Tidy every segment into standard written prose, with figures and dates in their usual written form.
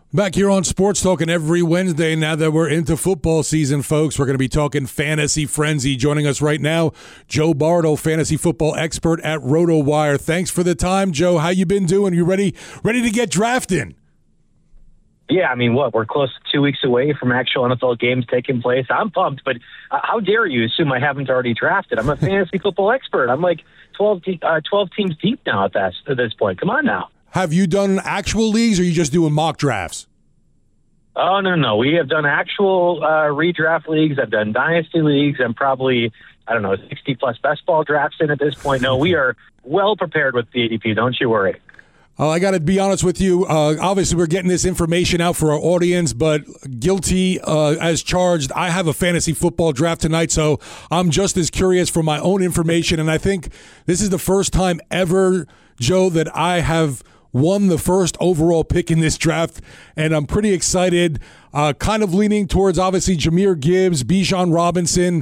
Back here on Sports Talking every Wednesday now that we're into football season, folks. We're going to be talking Fantasy Frenzy. Joining us right now, Joe Bartle, fantasy football expert at RotoWire. Thanks for the time, Joe. How you been doing? You ready to get drafted? Yeah, I mean, we're close to 2 weeks away from actual NFL games taking place. I'm pumped, but how dare you assume I haven't already drafted? I'm a fantasy football expert. I'm like 12 teams deep now at this point. Come on now. Have you done actual leagues, or are you just doing mock drafts? Oh, no. We have done actual redraft leagues. I've done dynasty leagues. I'm probably, 60-plus best ball drafts in at this point. No, we are well prepared with the ADP. Don't you worry. I got to be honest with you. Obviously, we're getting this information out for our audience, but guilty as charged. I have a fantasy football draft tonight, so I'm just as curious for my own information. And I think this is the first time ever, Joe, that I have won the first overall pick in this draft, and I'm pretty excited. Kind of leaning towards, obviously, Jahmyr Gibbs, Bijan Robinson.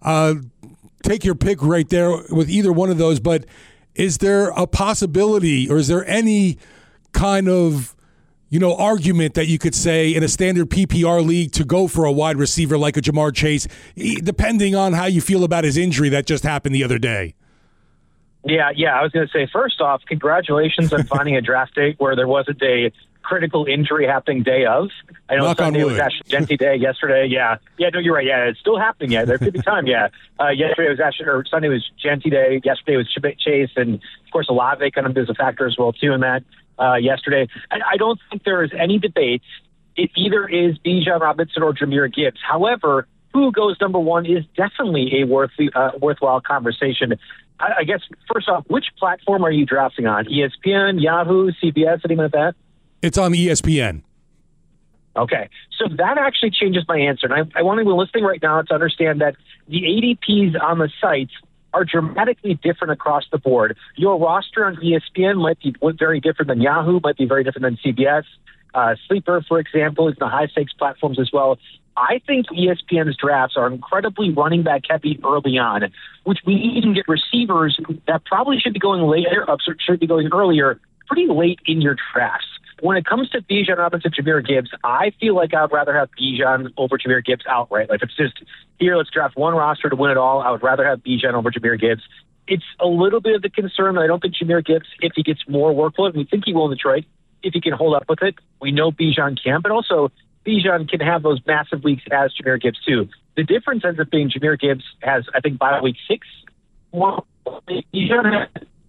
Take your pick right there with either one of those, but is there a possibility, or is there any kind of, argument that you could say in a standard PPR league to go for a wide receiver like a Jamar Chase, depending on how you feel about his injury that just happened the other day? Yeah. I was going to say, first off, congratulations on finding a draft date where there wasn't a critical injury happening day of. I know Sunday was Ashley Genty Day yesterday. Yeah, no, you're right. Yeah, it's still happening. Yeah, there could be time. Yeah, yesterday was Sunday was Genty Day. Yesterday was Chase, and of course Olave kind of is a factor as well too in that. Yesterday, I don't think there is any debate. It either is Bijan Robinson or Jahmyr Gibbs. However, who goes number one is definitely a worthwhile conversation. I guess first off, which platform are you drafting on? ESPN, Yahoo, CBS, anything like that? It's on ESPN. Okay, so that actually changes my answer. And I want anyone listening right now to understand that the ADPs on the sites are dramatically different across the board. Your roster on ESPN might be very different than Yahoo, might be very different than CBS. Sleeper, for example, is the high-stakes platforms as well. I think ESPN's drafts are incredibly running back heavy early on, which we even get receivers that probably should be going later, should be going earlier, pretty late in your drafts. When it comes to Bijan Robinson, Jahmyr Gibbs, I feel like I'd rather have Bijan over Jahmyr Gibbs outright. Like, if it's just, here, let's draft one roster to win it all, I would rather have Bijan over Jahmyr Gibbs. It's a little bit of the concern that I don't think Jahmyr Gibbs, if he gets more workload, we think he will in Detroit, if he can hold up with it. We know Bijan can, but also Bijan can have those massive weeks as Jahmyr Gibbs too. The difference ends up being Jahmyr Gibbs has, I think, by week 6, more Bijan.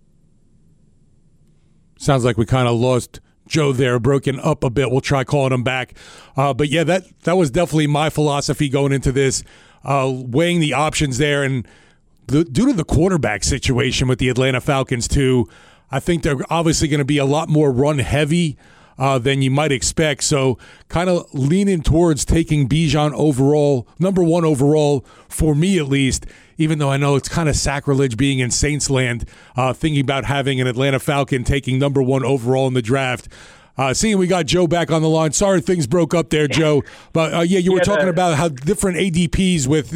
Sounds like we kind of lost Joe there, broken up a bit. We'll try calling him back. But yeah, that was definitely my philosophy going into this, weighing the options there. And due to the quarterback situation with the Atlanta Falcons too, I think they're obviously going to be a lot more run heavy than you might expect. So kind of leaning towards taking Bijan overall, number one overall for me at least, even though I know it's kind of sacrilege being in Saints land, thinking about having an Atlanta Falcon taking number one overall in the draft. Seeing we got Joe back on the line. Sorry things broke up there, Joe. But you were talking about how different ADPs with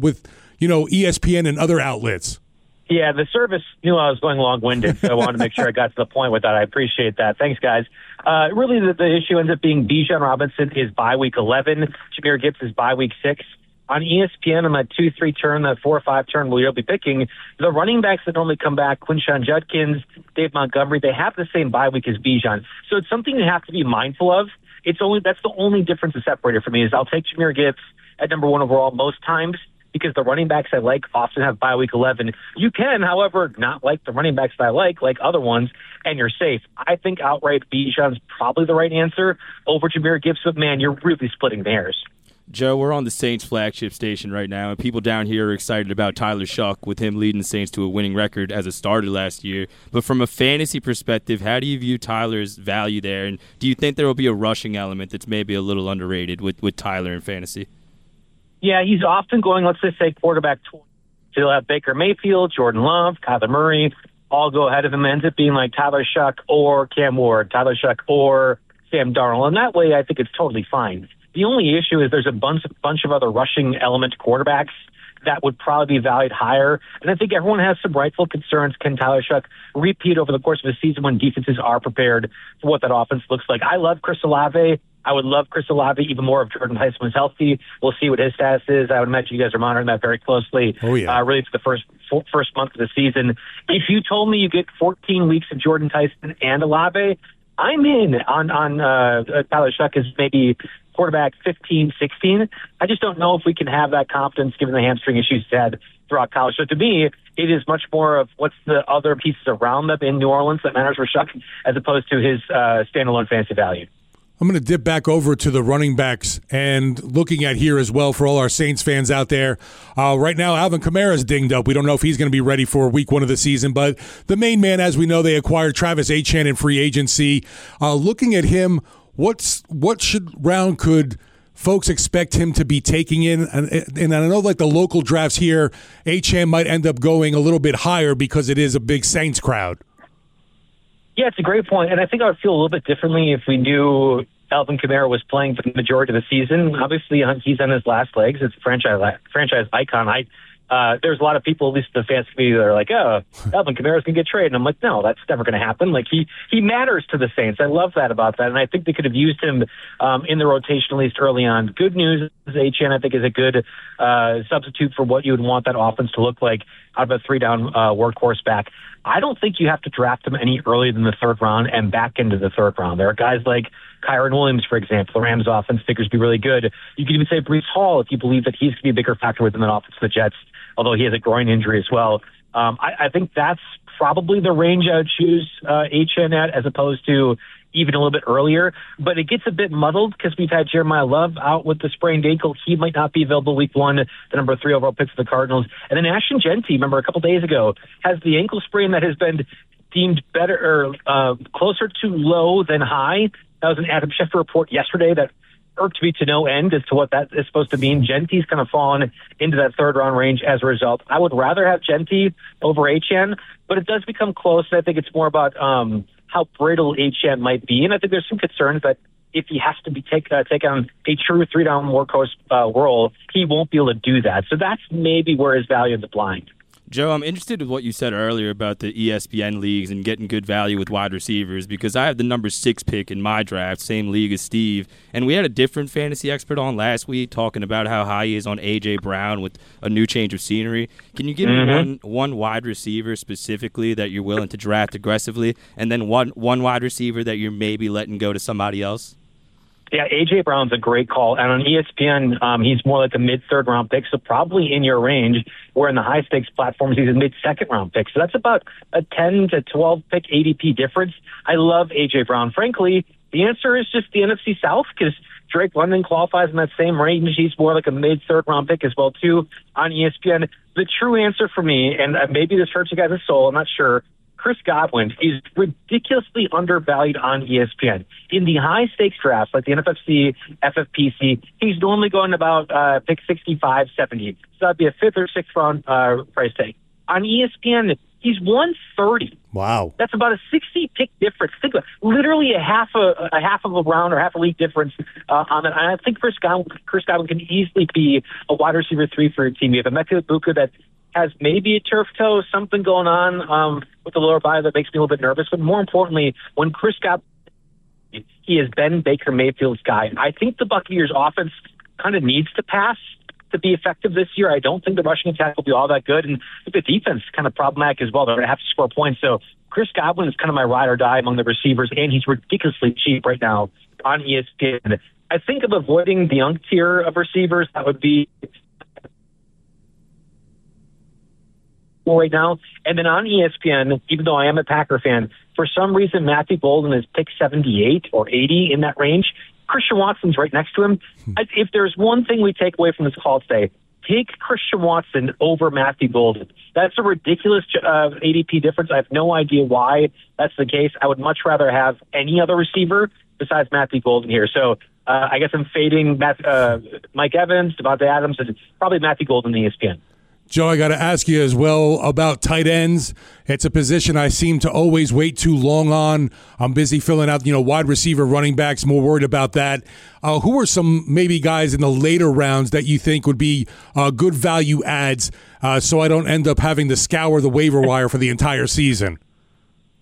ESPN and other outlets. Yeah, the service knew I was going long-winded, so I wanted to make sure I got to the point with that. I appreciate that. Thanks, guys. Really, the issue ends up being Bijan Robinson is bye week 11. Jahmyr Gibbs is bye week 6. On ESPN, on that 2-3 turn, that 4-5 turn, we'll be picking the running backs that normally come back, Quinshon Judkins, Dave Montgomery, they have the same bye week as Bijan. So it's something you have to be mindful of. That's the only difference, the separator for me, is I'll take Jahmyr Gibbs at number one overall most times, because the running backs I like often have bye week 11. You can, however, not like the running backs that I like other ones, and you're safe. I think outright Bijan's probably the right answer over Jahmyr Gibbs, but man, you're really splitting hairs. Joe, we're on the Saints flagship station right now, and people down here are excited about Tyler Shuck with him leading the Saints to a winning record as a starter last year. But from a fantasy perspective, how do you view Tyler's value there, and do you think there will be a rushing element that's maybe a little underrated with Tyler in fantasy? Yeah, he's often going, let's just say, quarterback 20. So he'll have Baker Mayfield, Jordan Love, Kyler Murray, all go ahead of him. Ends up being like Tyler Shuck or Cam Ward, Tyler Shuck or Sam Darnold. And that way, I think it's totally fine. The only issue is there's a bunch of other rushing element quarterbacks that would probably be valued higher. And I think everyone has some rightful concerns. Can Tyler Shuck repeat over the course of a season when defenses are prepared for what that offense looks like? I love Chris Olave. I would love Chris Olave even more if Jordan Tyson was healthy. We'll see what his status is. I would imagine you guys are monitoring that very closely. Oh, yeah. Really for the first month of the season. If you told me you get 14 weeks of Jordan Tyson and Olave, I'm in on Tyler Shough as maybe quarterback 15, 16. I just don't know if we can have that confidence given the hamstring issues he's had throughout college. So to me, it is much more of what's the other pieces around them in New Orleans that matters for Shough as opposed to his standalone fantasy value. I'm going to dip back over to the running backs and looking at here as well for all our Saints fans out there. Right now, Alvin Kamara's dinged up. We don't know if he's going to be ready for week 1 of the season, but the main man, as we know, they acquired Travis Etienne in free agency. Looking at him, what round could folks expect him to be taking in? And I know like the local drafts here, Etienne might end up going a little bit higher because it is a big Saints crowd. Yeah, it's a great point, and I think I would feel a little bit differently if we knew Alvin Kamara was playing for the majority of the season. Obviously, he's on his last legs. It's a franchise icon. There's a lot of people, at least the fans community, that are like, oh, Alvin Kamara's going to get traded. And I'm like, no, that's never going to happen. Like, he matters to the Saints. I love that about that, and I think they could have used him in the rotation at least early on. Good news is Etienne, I think, is a good substitute for what you would want that offense to look like out of a 3-down workhorse back. I don't think you have to draft him any earlier than the 3rd round and back into the 3rd round. There are guys like Kyron Williams, for example. The Rams offense figures to be really good. You could even say Breece Hall if you believe that he's going to be a bigger factor within that offense of the Jets, although he has a groin injury as well. I think that's probably the range I would choose Etienne at as opposed to even a little bit earlier. But it gets a bit muddled because we've had Jeremiah Love out with the sprained ankle. He might not be available week 1, the number 3 overall pick for the Cardinals. And then Ashton Genty, remember a couple days ago, has the ankle sprain that has been deemed better or closer to low than high. That was an Adam Schefter report yesterday that irked me to no end as to what that is supposed to mean. Genty's kind of fallen into that 3rd round range as a result. I would rather have Genty over Etienne, but it does become close. I think it's more about how brittle Etienne might be. And I think there's some concerns that if he has to be take on a true 3-down workhorse role, he won't be able to do that. So that's maybe where his value is blind. Joe, I'm interested in what you said earlier about the ESPN leagues and getting good value with wide receivers because I have the number 6 pick in my draft, same league as Steve, and we had a different fantasy expert on last week talking about how high he is on A.J. Brown with a new change of scenery. Can you give me one wide receiver specifically that you're willing to draft aggressively and then one wide receiver that you're maybe letting go to somebody else? Yeah, A.J. Brown's a great call. And on ESPN, he's more like a mid-3rd round pick, so probably in your range, where in the high-stakes platforms, he's a mid-2nd round pick. So that's about a 10 to 12 pick ADP difference. I love A.J. Brown. Frankly, the answer is just the NFC South because Drake London qualifies in that same range. He's more like a mid-3rd round pick as well, too, on ESPN. The true answer for me, and maybe this hurts you guys' soul, I'm not sure, Chris Godwin is ridiculously undervalued on ESPN. In the high-stakes drafts, like the NFFC, FFPC, he's normally going about pick 65, 70. So that'd be a 5th or 6th round price tag. On ESPN, he's 130. Wow. That's about a 60-pick difference. Think about it. Literally a half of a round or half a league difference on that. And I think Chris Godwin can easily be a wide receiver 3 for your team. You have a Emeka Egbuka that has maybe a turf toe, something going on with the lower body that makes me a little bit nervous. But more importantly, when Chris Godwin, he has been Baker Mayfield's guy. I think the Buccaneers offense kind of needs to pass to be effective this year. I don't think the rushing attack will be all that good. And the defense is kind of problematic as well. They're going to have to score points. So Chris Godwin is kind of my ride or die among the receivers, and he's ridiculously cheap right now on ESPN. I think of avoiding the young tier of receivers. That would be right now. And then on ESPN, even though I am a Packer fan, for some reason Matthew Golden is pick 78 or 80 in that range. Christian Watson's right next to him. If there's one thing we take away from this call today, take Christian Watson over Matthew Golden. That's a ridiculous ADP difference. I have no idea why that's the case. I would much rather have any other receiver besides Matthew Golden here. So I guess I'm fading Mike Evans, Devontae Adams, and probably Matthew Golden in ESPN. Joe, I got to ask you as well about tight ends. It's a position I seem to always wait too long on. I'm busy filling out, wide receiver, running backs, more worried about that. Who are some maybe guys in the later rounds that you think would be good value adds so I don't end up having to scour the waiver wire for the entire season?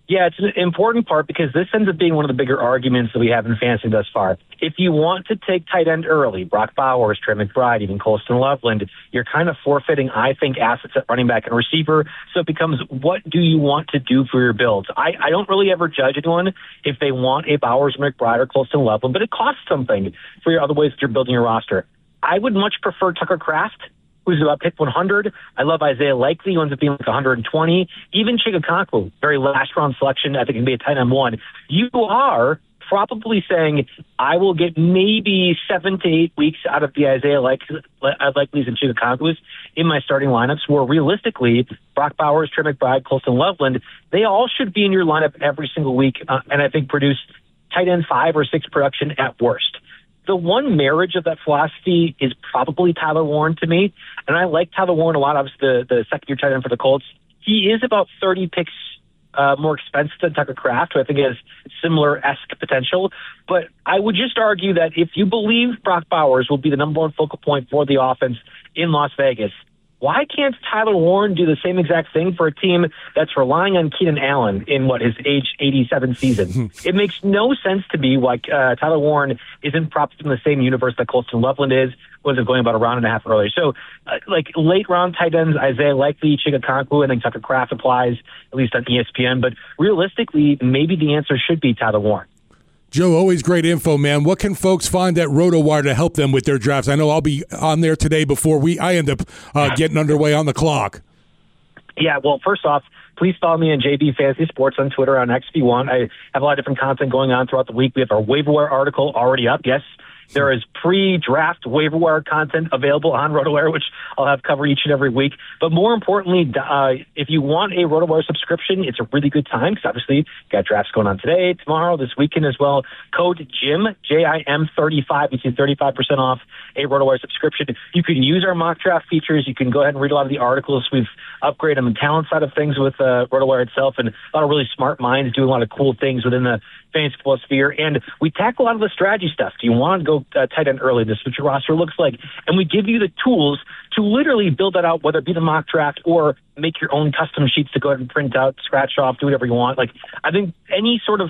Yeah, it's an important part because this ends up being one of the bigger arguments that we have in fantasy thus far. If you want to take tight end early, Brock Bowers, Trey McBride, even Colston Loveland, you're kind of forfeiting, I think, assets at running back and receiver. So it becomes, what do you want to do for your builds? I don't really ever judge anyone if they want a Bowers, McBride, or Colston Loveland, but it costs something for your other ways that you're building your roster. I would much prefer Tucker Kraft, who's about pick 100. I love Isaiah Likely, who ends up being like 120. Even Chigakonkwo, very last-round selection. I think can be a tight end 1. You are probably saying, I will get maybe 7 to 8 weeks out of the Isaiah Likely's and Chigakonkwos in my starting lineups, where realistically, Brock Bowers, Trey McBride, Colston Loveland, they all should be in your lineup every single week, and I think produce tight end 5 or 6 production at worst. The one marriage of that philosophy is probably Tyler Warren to me, and I like Tyler Warren a lot. Obviously, the second-year tight end for the Colts. He is about 30 picks more expensive than Tucker Kraft, who I think has similar-esque potential. But I would just argue that if you believe Brock Bowers will be the number one focal point for the offense in Las Vegas, why can't Tyler Warren do the same exact thing for a team that's relying on Keenan Allen in, his age 87 season? It makes no sense to me why Tyler Warren isn't propped in the same universe that Colston Loveland is, was it going about a round and a half earlier. So, late-round tight ends, Isaiah Likely, Chigakonkwo, I think Tucker Kraft applies, at least on ESPN. But realistically, maybe the answer should be Tyler Warren. Joe, always great info, man. What can folks find at RotoWire to help them with their drafts? I know I'll be on there today before I end up getting underway on the clock. Yeah, well, first off, please follow me on JB Fantasy Sports on Twitter on X if you want. I have a lot of different content going on throughout the week. We have our waiver wire article already up. Yes, there is pre-draft waiver wire content available on RotoWire, which I'll have covered each and every week. But more importantly, if you want a RotoWire subscription, it's a really good time because obviously you got drafts going on today, tomorrow, this weekend as well. Code JIM, JIM 35, you see 35% off a RotoWire subscription. You can use our mock draft features. You can go ahead and read a lot of the articles. We've upgraded on the talent side of things with RotoWire itself, and a lot of really smart minds doing a lot of cool things within the fantasy football sphere. And we tackle a lot of the strategy stuff. Do you want to go tight end early? This is what your roster looks like. And we give you the tools to literally build that out, whether it be the mock draft or make your own custom sheets to go ahead and print out, scratch off, do whatever you want. I think any sort of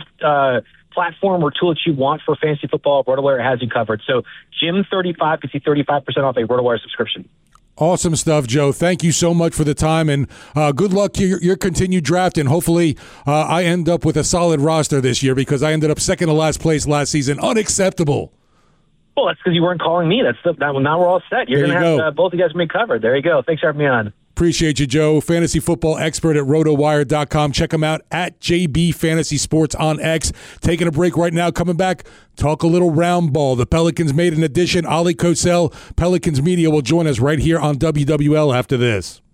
platform or tool that you want for fantasy football, RotoWire has you covered. So Jim 35 gets you 35% off a RotoWire subscription. Awesome stuff, Joe. Thank you so much for the time, and good luck to your continued draft, and hopefully I end up with a solid roster this year because I ended up second to last place last season. Unacceptable. Well, that's because you weren't calling me. Now we're all set. You're going to have both of you guys be covered. There you go. Thanks for having me on. Appreciate you, Joe. Fantasy football expert at RotoWire.com. Check him out at JB Fantasy Sports on X. Taking a break right now. Coming back, talk a little round ball. The Pelicans made an addition. Ali Kosel, Pelicans Media, will join us right here on WWL after this.